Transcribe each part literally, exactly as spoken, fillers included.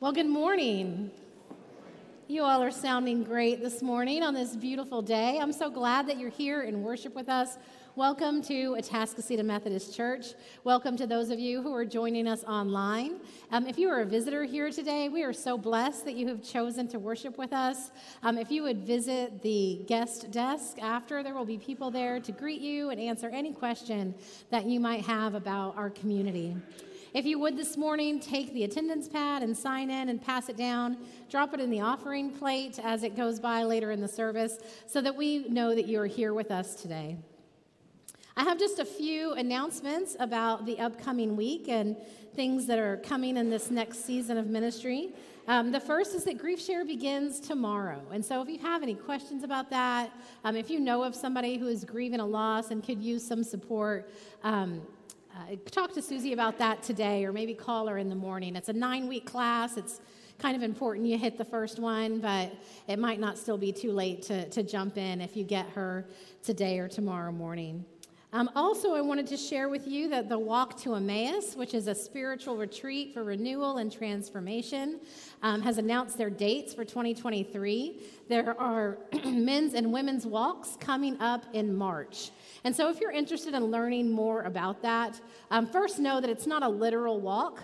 Well, good morning. You all are sounding great this morning on this beautiful day. I'm so glad that you're here in worship with us. Welcome to Atascocita Methodist Church. Welcome to those of you who are joining us online. Um, if you are a visitor here today, we are so blessed that you have chosen to worship with us. Um, if you would visit the guest desk after, there will be people there to greet you and answer any question that you might have about our community. If you would this morning, take the attendance pad and sign in and pass it down. Drop it in the offering plate as it goes by later in the service so that we know that you are here with us today. I have just a few announcements about the upcoming week and things that are coming in this next season of ministry. Um, the first is that Grief Share begins tomorrow. And so if you have any questions about that, um, if you know of somebody who is grieving a loss and could use some support, um, Uh, talk to Susie about that today, or maybe call her in the morning. It's a nine-week class. It's kind of important you hit the first one, but it might not still be too late to, to jump in if you get her today or tomorrow morning. Um, also, I wanted to share with you that the Walk to Emmaus, which is a spiritual retreat for renewal and transformation, um, has announced their dates for twenty twenty-three. There are men's and women's walks coming up in March. And so if you're interested in learning more about that, um, first know that it's not a literal walk,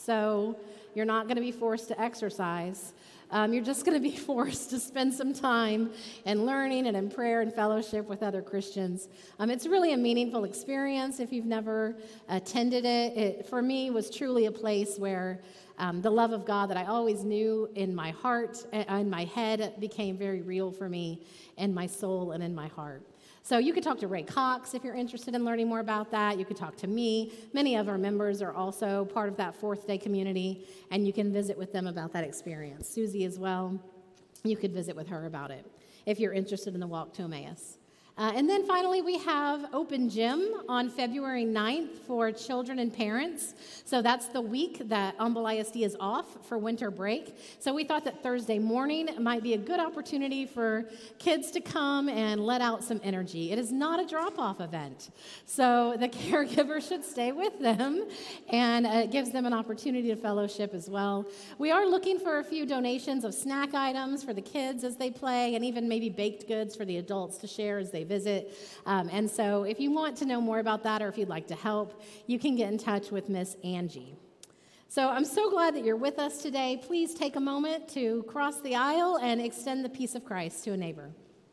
so you're not going to be forced to exercise. Um, you're just going to be forced to spend some time in learning and in prayer and fellowship with other Christians. Um, it's really a meaningful experience if you've never attended it. It, for me, was truly a place where um, the love of God that I always knew in my heart and in my head became very real for me in my soul and in my heart. So you could talk to Ray Cox if you're interested in learning more about that. You could talk to me. Many of our members are also part of that fourth day community, and you can visit with them about that experience. Susie as well, you could visit with her about it if you're interested in the Walk to Emmaus. Uh, and then finally, we have Open Gym on February ninth for children and parents. So that's the week that Humble I S D is off for winter break. So we thought that Thursday morning might be a good opportunity for kids to come and let out some energy. It is not a drop-off event. So the caregiver should stay with them, and it gives them an opportunity to fellowship as well. We are looking for a few donations of snack items for the kids as they play, and even maybe baked goods for the adults to share as they visit. Um, and so if you want to know more about that, or if you'd like to help, you can get in touch with Miss Angie. So I'm so glad that you're with us today. Please take a moment to cross the aisle and extend the peace of Christ to a neighbor.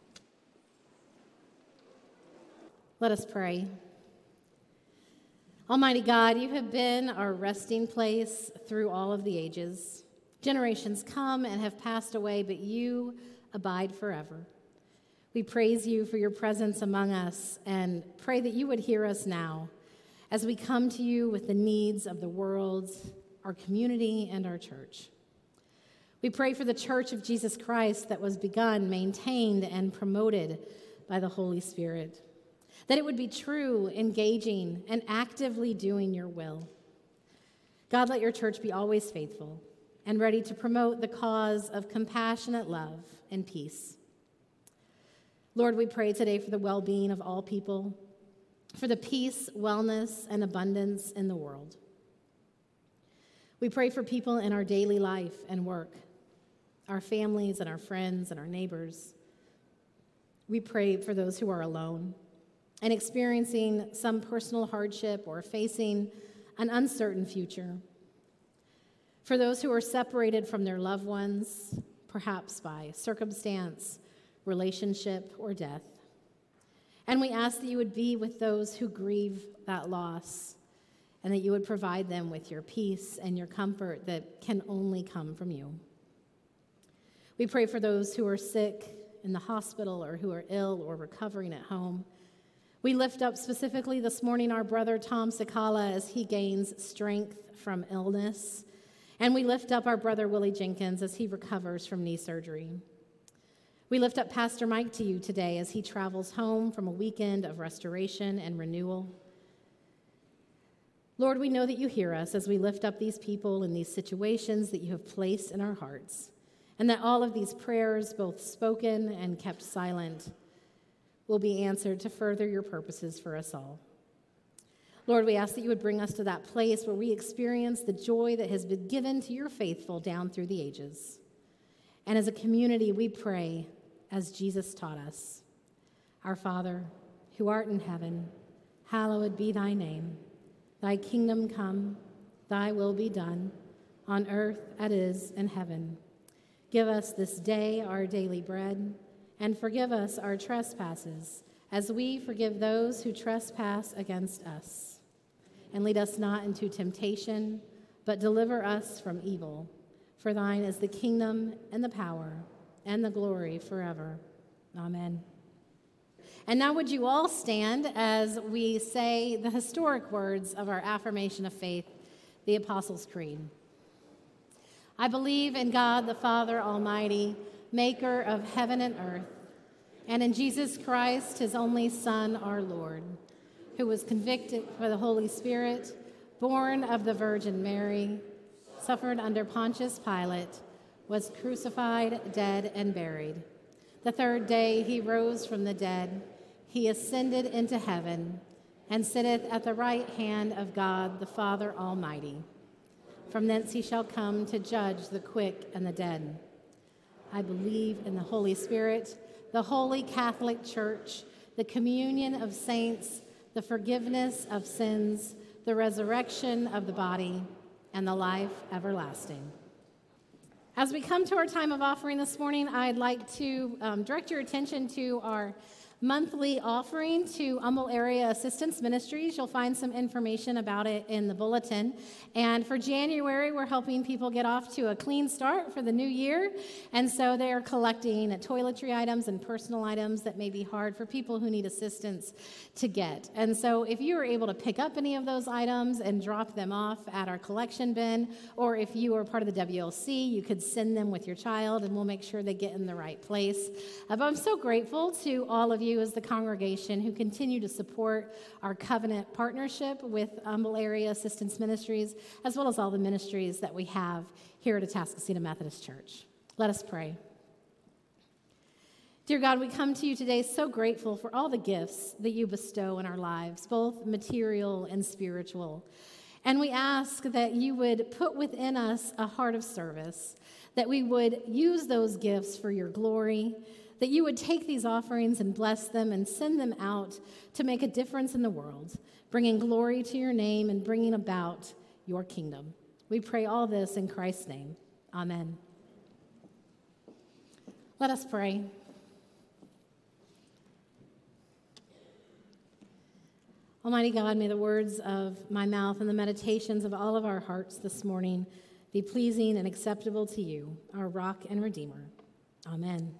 Let us pray. Almighty God, you have been our resting place through all of the ages. Generations come and have passed away, but you abide forever. We praise you for your presence among us and pray that you would hear us now as we come to you with the needs of the world, our community, and our church. We pray for the Church of Jesus Christ that was begun, maintained, and promoted by the Holy Spirit, that it would be true, engaging, and actively doing your will. God, let your church be always faithful and ready to promote the cause of compassionate love and peace. Lord, we pray today for the well-being of all people, for the peace, wellness, and abundance in the world. We pray for people in our daily life and work, our families and our friends and our neighbors. We pray for those who are alone and experiencing some personal hardship or facing an uncertain future. For those who are separated from their loved ones, perhaps by circumstance, relationship, or death. And we ask that you would be with those who grieve that loss, and that you would provide them with your peace and your comfort that can only come from you. We pray for those who are sick in the hospital or who are ill or recovering at home. We lift up specifically this morning our brother Tom Sakala as he gains strength from illness. And we lift up our brother Willie Jenkins as he recovers from knee surgery. We lift up Pastor Mike to you today as he travels home from a weekend of restoration and renewal. Lord, we know that you hear us as we lift up these people in these situations that you have placed in our hearts, and that all of these prayers, both spoken and kept silent, will be answered to further your purposes for us all. Lord, we ask that you would bring us to that place where we experience the joy that has been given to your faithful down through the ages. And as a community, we pray as Jesus taught us. Our Father, who art in heaven, hallowed be thy name. Thy kingdom come, thy will be done, on earth as it is in heaven. Give us this day our daily bread, and forgive us our trespasses, as we forgive those who trespass against us. And lead us not into temptation, but deliver us from evil. For thine is the kingdom and the power and the glory forever. Amen. And now would you all stand as we say the historic words of our affirmation of faith, the Apostles' Creed. I believe in God the Father Almighty, maker of heaven and earth, and in Jesus Christ, his only Son, our Lord, who was convicted by the Holy Spirit, born of the Virgin Mary, suffered under Pontius Pilate, was crucified, dead, and buried. The third day he rose from the dead. He ascended into heaven and sitteth at the right hand of God the Father Almighty. From thence he shall come to judge the quick and the dead. I believe in the Holy Spirit, the holy Catholic Church, the communion of saints, the forgiveness of sins, the resurrection of the body, and the life everlasting. As we come to our time of offering this morning, I'd like to um, direct your attention to our monthly offering to Humble Area Assistance Ministries. You'll find some information about it in the bulletin. And for January, we're helping people get off to a clean start for the new year. And so they are collecting toiletry items and personal items that may be hard for people who need assistance to get. And so if you are able to pick up any of those items and drop them off at our collection bin, or if you are part of the W L C, you could send them with your child and we'll make sure they get in the right place. Uh, but I'm so grateful to all of you as the congregation who continue to support our covenant partnership with Humble Area Assistance Ministries, as well as all the ministries that we have here at Atascocita Methodist Church. Let us pray. Dear God, we come to you today so grateful for all the gifts that you bestow in our lives, both material and spiritual. And we ask that you would put within us a heart of service, that we would use those gifts for your glory, that you would take these offerings and bless them and send them out to make a difference in the world, bringing glory to your name and bringing about your kingdom. We pray all this in Christ's name. Amen. Let us pray. Almighty God, may the words of my mouth and the meditations of all of our hearts this morning be pleasing and acceptable to you, our rock and redeemer. Amen.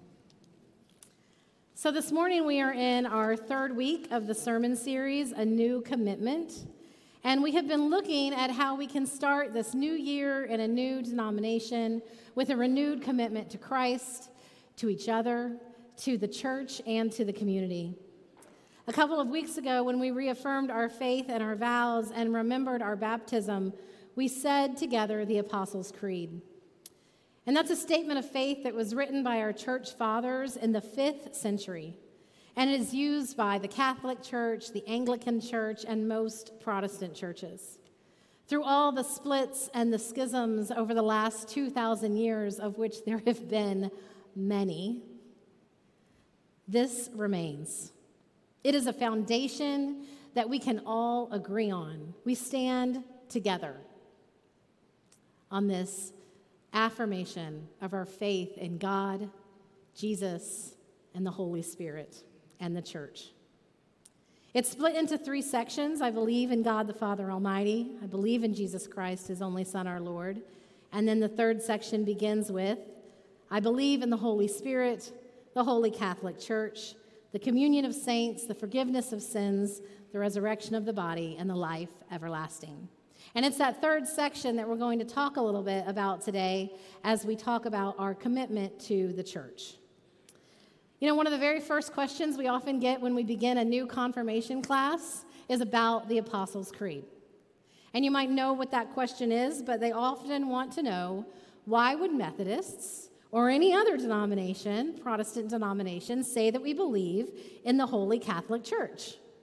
So this morning we are in our third week of the sermon series, A New Commitment, and we have been looking at how we can start this new year in a new denomination with a renewed commitment to Christ, to each other, to the church, and to the community. A couple of weeks ago, when we reaffirmed our faith and our vows and remembered our baptism, we said together the Apostles' Creed. And that's a statement of faith that was written by our church fathers in the fifth century. And it is used by the Catholic Church, the Anglican Church, and most Protestant churches. Through all the splits and the schisms over the last two thousand years, of which there have been many, this remains. It is a foundation that we can all agree on. We stand together on this affirmation of our faith in God, Jesus, and the Holy Spirit, and the church. It's split into three sections. I believe in God the Father Almighty. I believe in Jesus Christ, his only Son, our Lord. And then the third section begins with, I believe in the Holy Spirit, the Holy Catholic Church, the communion of saints, the forgiveness of sins, the resurrection of the body, and the life everlasting. And it's that third section that we're going to talk a little bit about today as we talk about our commitment to the church. You know, one of the very first questions we often get when we begin a new confirmation class is about the Apostles' Creed. And you might know what that question is, but they often want to know, why would Methodists or any other denomination, Protestant denomination, say that we believe in the Holy Catholic Church?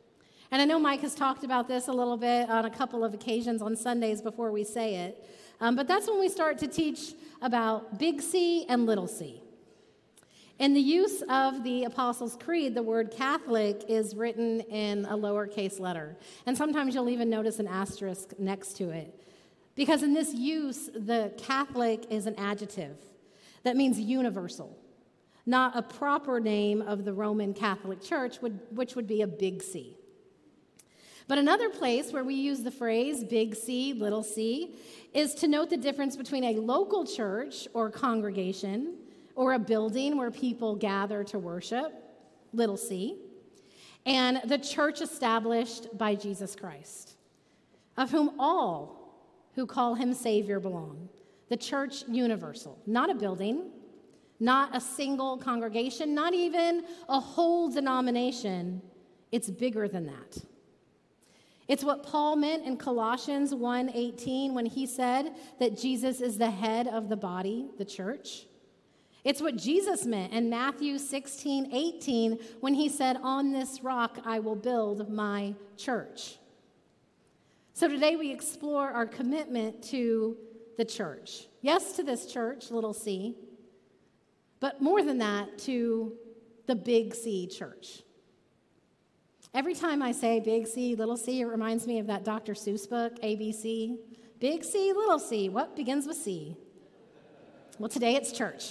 And I know Mike has talked about this a little bit on a couple of occasions on Sundays before we say it. Um, but that's when we start to teach about big C and little c. In the use of the Apostles' Creed, the word Catholic is written in a lowercase letter. And sometimes you'll even notice an asterisk next to it. Because in this use, the Catholic is an adjective that means universal, not a proper name of the Roman Catholic Church, which would be a big C. But another place where we use the phrase big C, little c, is to note the difference between a local church or congregation or a building where people gather to worship, little c, and the church established by Jesus Christ, of whom all who call him Savior belong. The church universal, not a building, not a single congregation, not even a whole denomination. It's bigger than that. It's what Paul meant in Colossians one eighteen when he said that Jesus is the head of the body, the church. It's what Jesus meant in Matthew sixteen eighteen when he said, "On this rock I will build my church." So today we explore our commitment to the church. Yes, to this church, little c, but more than that, to the big C church. Every time I say big C, little c, it reminds me of that Doctor Seuss book, A B C. Big C, little c, what begins with C? Well, today it's church.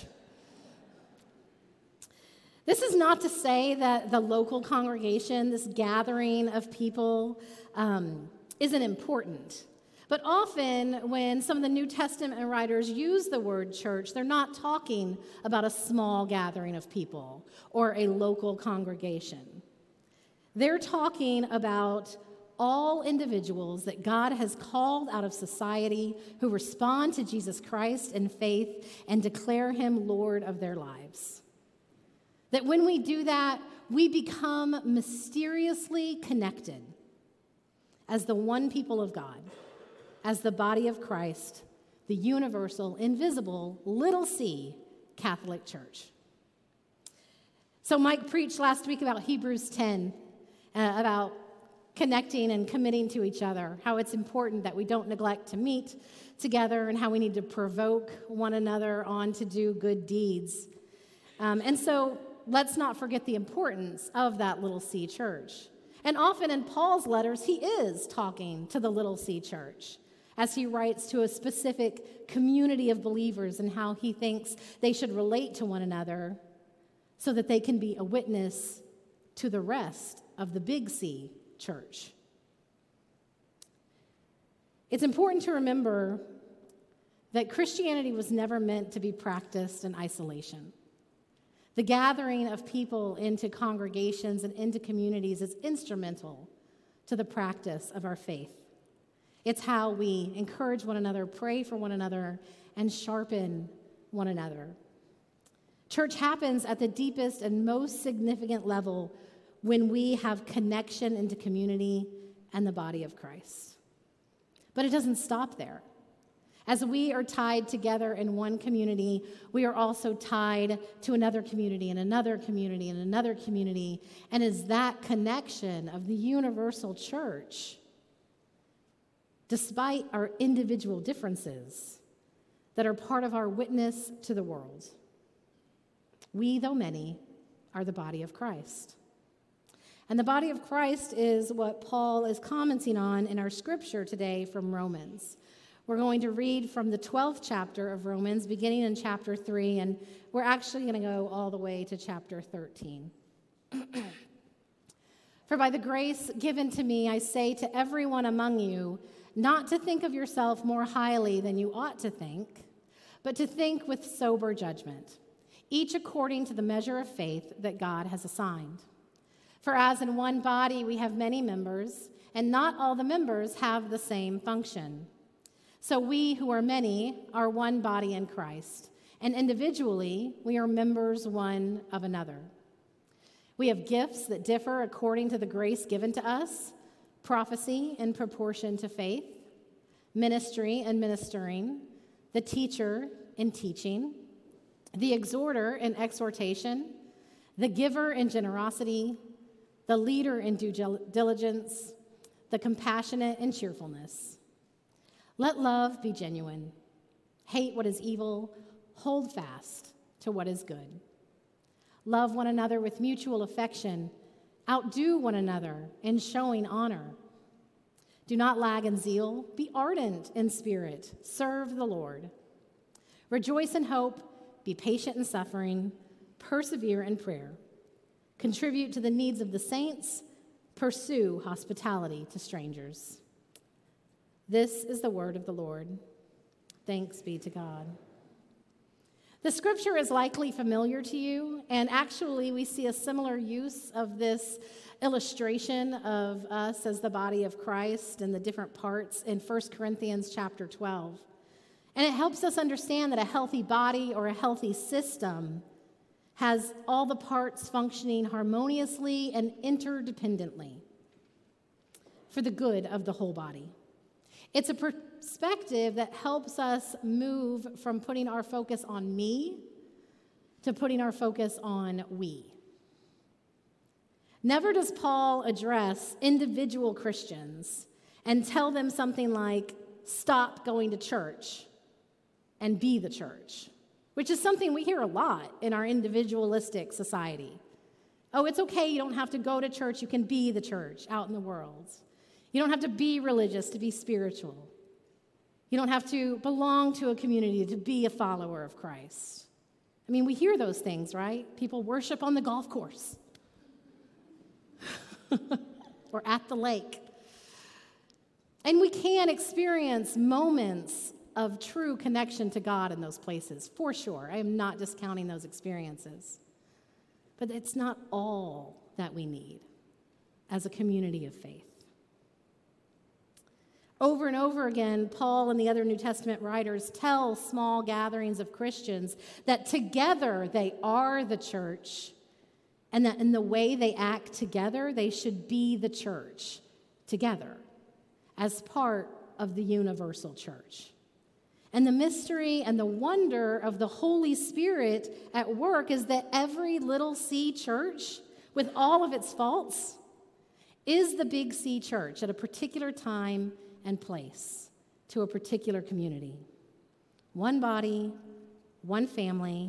This is not to say that the local congregation, this gathering of people, um, isn't important. But often when some of the New Testament writers use the word church, they're not talking about a small gathering of people or a local congregation. They're talking about all individuals that God has called out of society who respond to Jesus Christ in faith and declare him Lord of their lives. That when we do that, we become mysteriously connected as the one people of God, as the body of Christ, the universal, invisible, little c Catholic Church. So Mike preached last week about Hebrews ten, uh, about connecting and committing to each other, how it's important that we don't neglect to meet together and how we need to provoke one another on to do good deeds. Um, and so let's not forget the importance of that little c church. And often in Paul's letters, he is talking to the little c church as he writes to a specific community of believers and how he thinks they should relate to one another so that they can be a witness to the rest of the big C church. It's important to remember that Christianity was never meant to be practiced in isolation. The gathering of people into congregations and into communities is instrumental to the practice of our faith. It's how we encourage one another, pray for one another, and sharpen one another. Church happens at the deepest and most significant level when we have connection into community and the body of Christ. But it doesn't stop there. As we are tied together in one community, we are also tied to another community and another community and another community. And it's that connection of the universal church, despite our individual differences, that are part of our witness to the world. We, though many, are the body of Christ. And the body of Christ is what Paul is commenting on in our scripture today from Romans. We're going to read from the twelfth chapter of Romans, beginning in chapter three, and we're actually going to go all the way to chapter thirteen. For by the grace given to me, I say to everyone among you, not to think of yourself more highly than you ought to think, but to think with sober judgment, each according to the measure of faith that God has assigned. For as in one body we have many members, and not all the members have the same function. So we who are many are one body in Christ, and individually we are members one of another. We have gifts that differ according to the grace given to us: prophecy in proportion to faith, ministry and ministering, the teacher in teaching, the exhorter in exhortation, the giver in generosity, the leader in due diligence, the compassionate in cheerfulness. Let love be genuine. Hate what is evil. Hold fast to what is good. Love one another with mutual affection. Outdo one another in showing honor. Do not lag in zeal. Be ardent in spirit. Serve the Lord. Rejoice in hope. Be patient in suffering. Persevere in prayer. Contribute to the needs of the saints. Pursue hospitality to strangers. This is the word of the Lord. Thanks be to God. The scripture is likely familiar to you, and actually we see a similar use of this illustration of us as the body of Christ and the different parts in First Corinthians chapter twelve. And it helps us understand that a healthy body or a healthy system has all the parts functioning harmoniously and interdependently for the good of the whole body. It's a perspective that helps us move from putting our focus on me to putting our focus on we. Never does Paul address individual Christians and tell them something like, stop going to church and be the church, which is something we hear a lot in our individualistic society. Oh, it's okay, you don't have to go to church, you can be the church out in the world. You don't have to be religious to be spiritual. You don't have to belong to a community to be a follower of Christ. I mean, we hear those things, right? People worship on the golf course or at the lake. And we can experience moments of true connection to God in those places, for sure. I am not discounting those experiences. But it's not all that we need as a community of faith. Over and over again, Paul and the other New Testament writers tell small gatherings of Christians that together they are the church, and that in the way they act together, they should be the church together as part of the universal church. And the mystery and the wonder of the Holy Spirit at work is that every little C church, with all of its faults, is the big C church at a particular time and place to a particular community. One body, one family,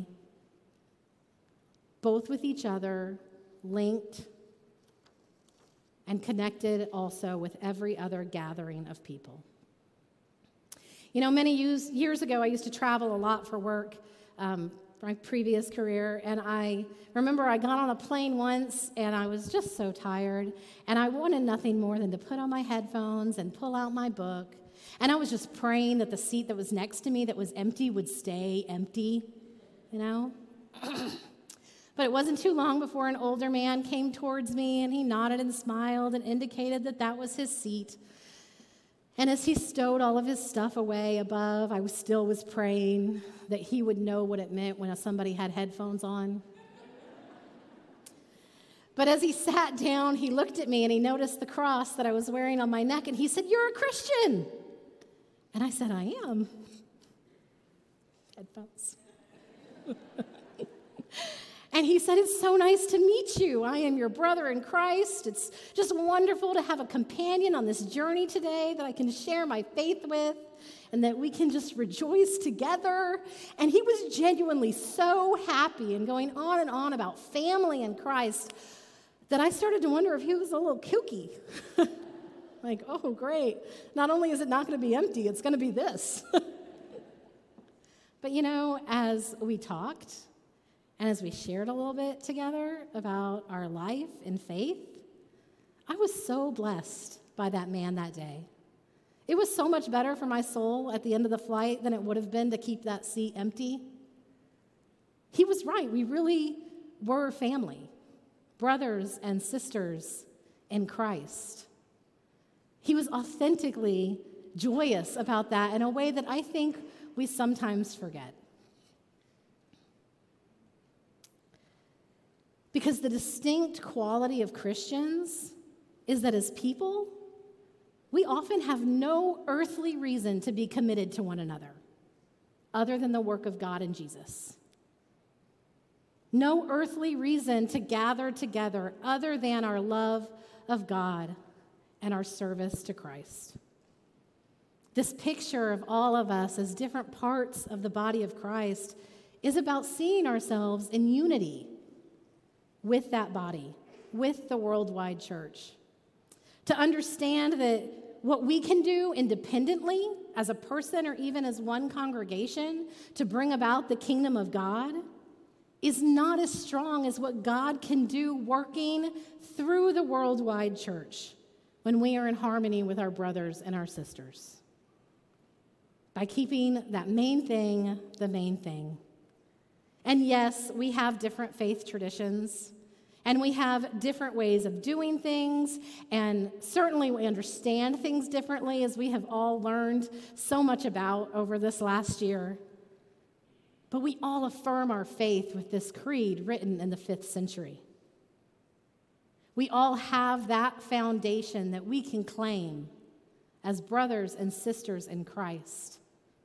both with each other, linked, and connected also with every other gathering of people. You know, many years, years ago, I used to travel a lot for work, um, my previous career, and I remember I got on a plane once, and I was just so tired, and I wanted nothing more than to put on my headphones and pull out my book, and I was just praying that the seat that was next to me that was empty would stay empty, you know? But it wasn't too long before an older man came towards me, and he nodded and smiled and indicated that that was his seat. And as he stowed all of his stuff away above, I was still was praying that he would know what it meant when somebody had headphones on. But as he sat down, he looked at me and he noticed the cross that I was wearing on my neck, and he said, "You're a Christian." And I said, "I am." Headphones. And he said, "It's so nice to meet you. I am your brother in Christ. It's just wonderful to have a companion on this journey today that I can share my faith with and that we can just rejoice together." And he was genuinely so happy and going on and on about family and Christ that I started to wonder if he was a little kooky. Like, oh, great. Not only is it not going to be empty, it's going to be this. But you know, as we talked, and as we shared a little bit together about our life and faith, I was so blessed by that man that day. It was so much better for my soul at the end of the flight than it would have been to keep that seat empty. He was right. We really were family, brothers and sisters in Christ. He was authentically joyous about that in a way that I think we sometimes forget. Because the distinct quality of Christians is that as people, we often have no earthly reason to be committed to one another other than the work of God and Jesus. No earthly reason to gather together other than our love of God and our service to Christ. This picture of all of us as different parts of the body of Christ is about seeing ourselves in unity with that body, with the worldwide church. To understand that what we can do independently as a person or even as one congregation to bring about the kingdom of God is not as strong as what God can do working through the worldwide church when we are in harmony with our brothers and our sisters. By keeping that main thing the main thing. And yes, we have different faith traditions, and we have different ways of doing things, and certainly we understand things differently, as we have all learned so much about over this last year. But we all affirm our faith with this creed written in the fifth century. We all have that foundation that we can claim as brothers and sisters in Christ.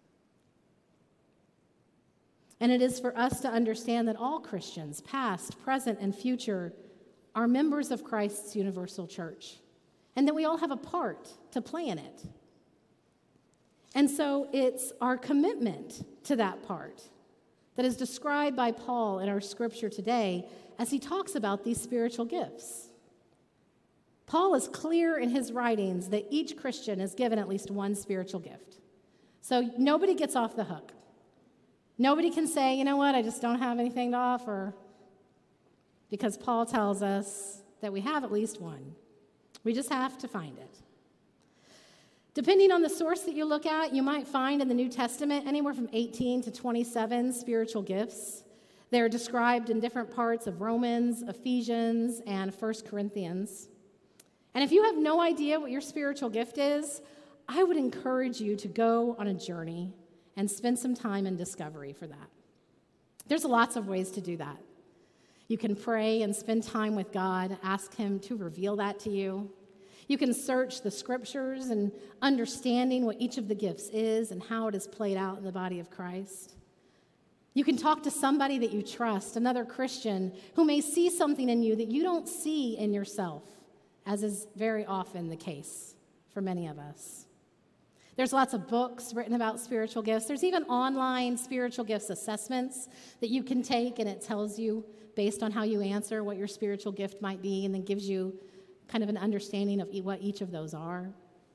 And it is for us to understand that all Christians, past, present, and future, are members of Christ's universal church, and that we all have a part to play in it. And so it's our commitment to that part that is described by Paul in our scripture today as he talks about these spiritual gifts. Paul is clear in his writings that each Christian is given at least one spiritual gift. So nobody gets off the hook. Nobody can say, you know what, I just don't have anything to offer, because Paul tells us that we have at least one. We just have to find it. Depending on the source that you look at, you might find in the New Testament anywhere from eighteen to twenty-seven spiritual gifts. They're described in different parts of Romans, Ephesians, and First Corinthians. And if you have no idea what your spiritual gift is, I would encourage you to go on a journey and spend some time in discovery for that. There's lots of ways to do that. You can pray and spend time with God, ask Him to reveal that to you. You can search the scriptures and understanding what each of the gifts is and how it is played out in the body of Christ. You can talk to somebody that you trust, another Christian, who may see something in you that you don't see in yourself, as is very often the case for many of us. There's lots of books written about spiritual gifts. There's even online spiritual gifts assessments that you can take, and it tells you, based on how you answer, what your spiritual gift might be, and then gives you kind of an understanding of what each of those are.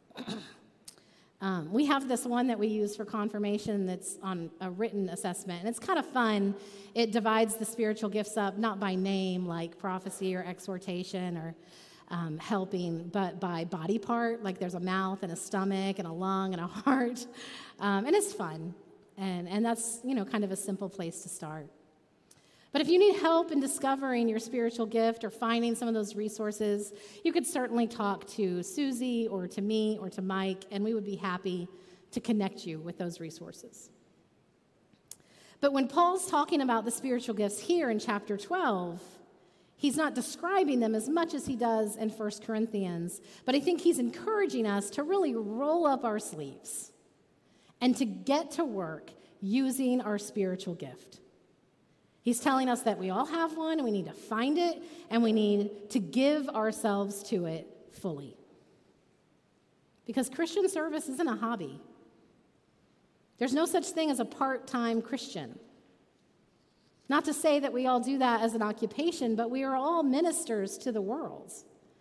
um, we have this one that we use for confirmation that's on a written assessment, and it's kind of fun. It divides the spiritual gifts up, not by name, like prophecy or exhortation or Um, helping, but by body part, like there's a mouth and a stomach and a lung and a heart, um, and it's fun, and, and that's, you know, kind of a simple place to start. But if you need help in discovering your spiritual gift or finding some of those resources, you could certainly talk to Susie or to me or to Mike, and we would be happy to connect you with those resources. But when Paul's talking about the spiritual gifts here in chapter twelve, he's not describing them as much as he does in First Corinthians, but I think he's encouraging us to really roll up our sleeves and to get to work using our spiritual gift. He's telling us that we all have one, and we need to find it, and we need to give ourselves to it fully. Because Christian service isn't a hobby. There's no such thing as a part-time Christian. Not to say that we all do that as an occupation, but we are all ministers to the world.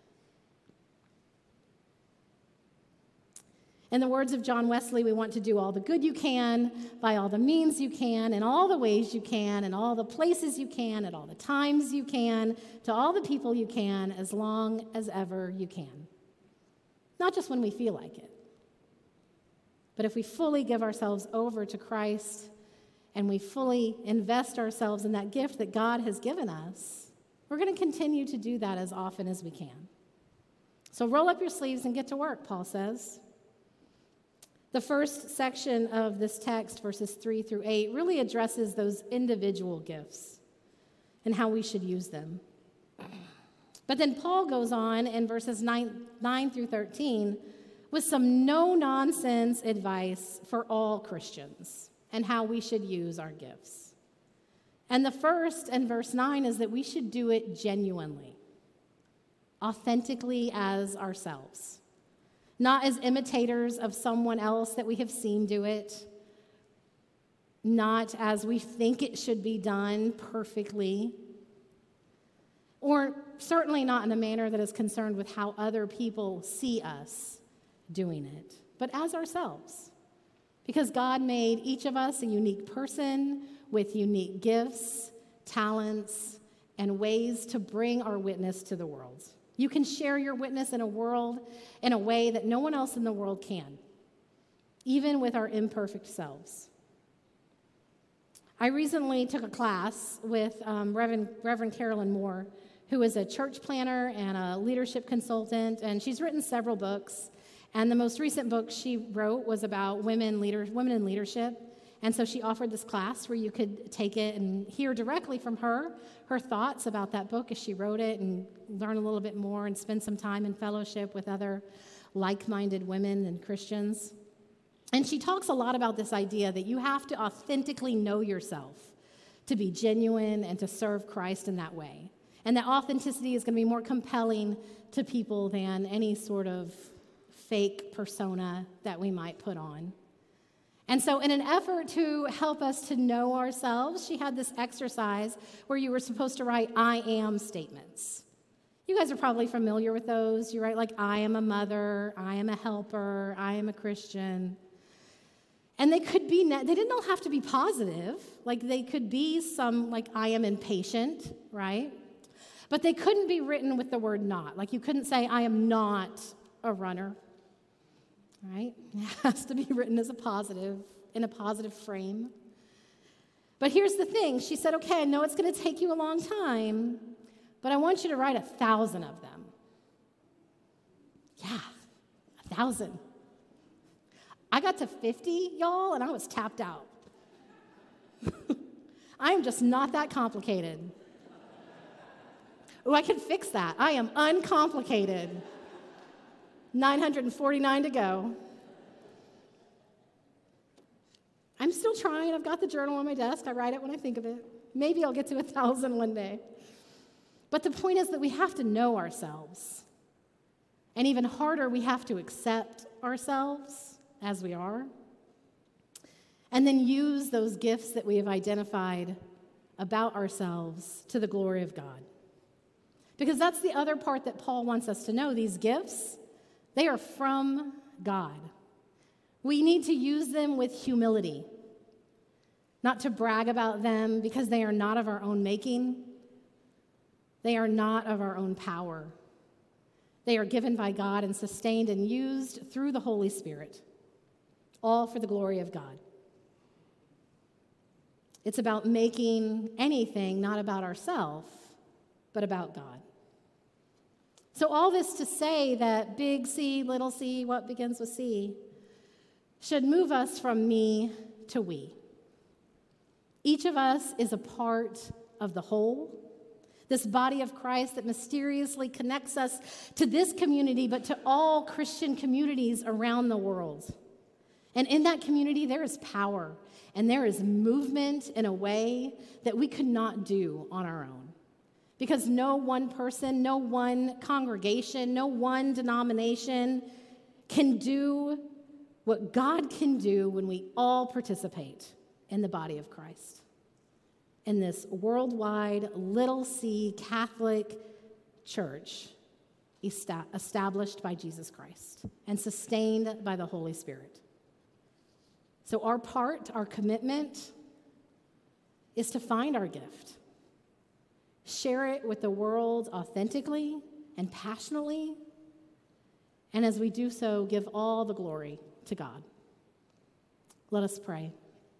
In the words of John Wesley, we want to do all the good you can, by all the means you can, in all the ways you can, in all the places you can, at all the times you can, to all the people you can, as long as ever you can. Not just when we feel like it, but if we fully give ourselves over to Christ and we fully invest ourselves in that gift that God has given us, we're going to continue to do that as often as we can. So roll up your sleeves and get to work, Paul says. The first section of this text, verses three through eight, really addresses those individual gifts and how we should use them. But then Paul goes on in verses nine, nine through thirteen with some no-nonsense advice for all Christians and how we should use our gifts. And the first in verse nine is that we should do it genuinely, authentically as ourselves, not as imitators of someone else that we have seen do it, not as we think it should be done perfectly, or certainly not in a manner that is concerned with how other people see us doing it, but as ourselves. Because God made each of us a unique person with unique gifts, talents, and ways to bring our witness to the world. You can share your witness in a world in a way that no one else in the world can, even with our imperfect selves. I recently took a class with um, Reverend, Reverend Carolyn Moore, who is a church planner and a leadership consultant, and she's written several books. And the most recent book she wrote was about women leader, women in leadership. And so she offered this class where you could take it and hear directly from her, her thoughts about that book as she wrote it, and learn a little bit more and spend some time in fellowship with other like-minded women and Christians. And she talks a lot about this idea that you have to authentically know yourself to be genuine and to serve Christ in that way. And that authenticity is going to be more compelling to people than any sort of fake persona that we might put on. And so in an effort to help us to know ourselves, she had this exercise where you were supposed to write I am statements. You guys are probably familiar with those. You write like, I am a mother, I am a helper, I am a Christian. And they could be, ne- they didn't all have to be positive. Like they could be some like, I am impatient, right? But they couldn't be written with the word not. Like you couldn't say, I am not a runner. Right? It has to be written as a positive, in a positive frame. But here's the thing. She said, okay, I know it's going to take you a long time, but I want you to write a thousand of them. Yeah, a thousand. I got to fifty, y'all, and I was tapped out. I am just not that complicated. Oh, I can fix that. I am uncomplicated. nine hundred forty-nine to go. I'm still trying. I've got the journal on my desk. I write it when I think of it. Maybe I'll get to a thousand one day. But the point is that we have to know ourselves. And even harder, we have to accept ourselves as we are. And then use those gifts that we have identified about ourselves to the glory of God. Because that's the other part that Paul wants us to know. These gifts, they are from God. We need to use them with humility, not to brag about them because they are not of our own making. They are not of our own power. They are given by God and sustained and used through the Holy Spirit, all for the glory of God. It's about making anything not about ourselves, but about God. So all this to say that big C, little c, what begins with C, should move us from me to we. Each of us is a part of the whole, this body of Christ that mysteriously connects us to this community, but to all Christian communities around the world. And in that community, there is power, and there is movement in a way that we could not do on our own. Because no one person, no one congregation, no one denomination can do what God can do when we all participate in the body of Christ. In this worldwide, little c Catholic church established by Jesus Christ and sustained by the Holy Spirit. So our part, our commitment, is to find our gift. Share it with the world authentically and passionately, and as we do so, give all the glory to God. Let us pray.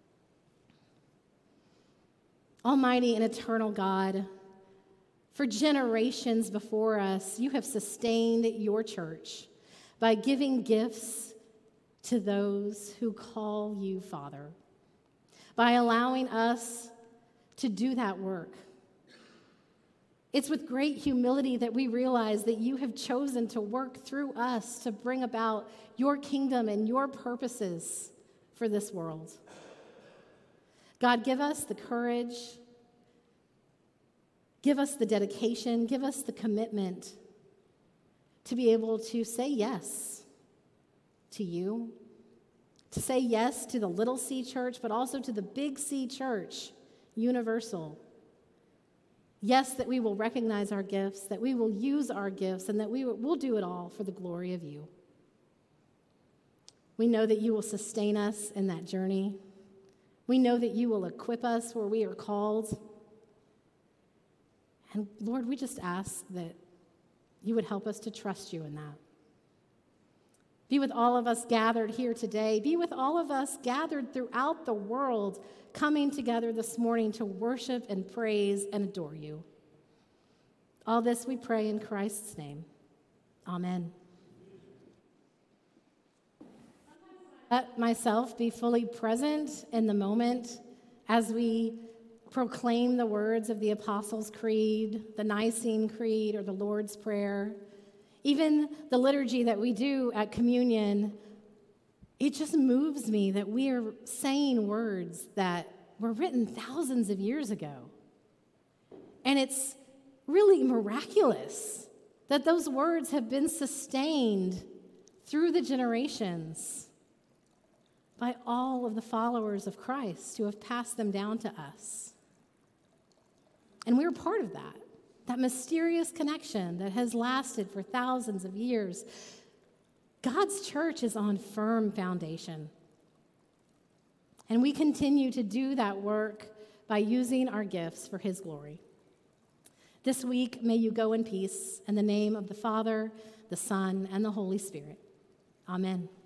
Almighty and eternal God, for generations before us, you have sustained your church by giving gifts to those who call you Father, by allowing us to do that work. It's with great humility that we realize that you have chosen to work through us to bring about your kingdom and your purposes for this world. God, give us the courage Give us the dedication, give us the commitment to be able to say yes to you, to say yes to the Little C Church, but also to the Big C Church, universal. Yes, that we will recognize our gifts, that we will use our gifts, and that we will do it all for the glory of you. We know that you will sustain us in that journey. We know that you will equip us where we are called. And Lord, we just ask that you would help us to trust you in that. Be with all of us gathered here today. Be with all of us gathered throughout the world, coming together this morning to worship and praise and adore you. All this we pray in Christ's name. Amen. Let myself be fully present in the moment as we proclaim the words of the Apostles' Creed, the Nicene Creed, or the Lord's Prayer. Even the liturgy that we do at communion, it just moves me that we are saying words that were written thousands of years ago. And it's really miraculous that those words have been sustained through the generations by all of the followers of Christ who have passed them down to us. And we're part of that. That mysterious connection that has lasted for thousands of years. God's church is on firm foundation. And we continue to do that work by using our gifts for his glory. This week, may you go in peace in the name of the Father, the Son, and the Holy Spirit. Amen.